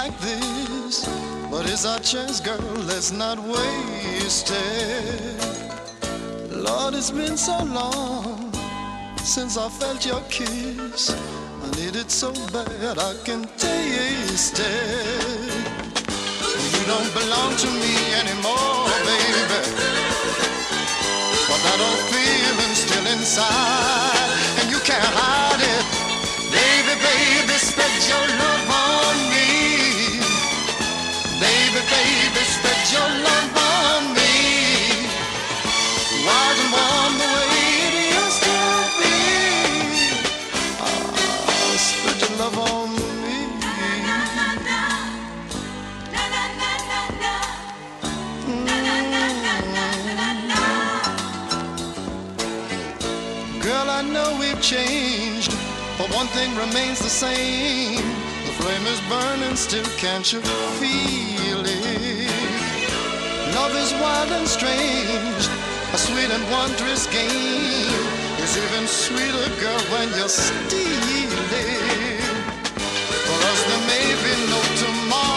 like this. But it's our chance, girl, let's not waste it. Lord, it's been so long since I felt your kiss. I need it so bad I can taste it. You don't belong to me anymore, baby, but that old feeling's still inside, and you can't hide it. Baby, baby, spread your love on me. Baby, baby, spread your love on me. Wasn't warm the way it used to be. Spread your love on me. Girl, I know we've changed, but one thing remains the same. The flame is burning still, can't you feel it? Love is wild and strange, a sweet and wondrous game. It's even sweeter, girl, when you're stealing. For us there may be no tomorrow,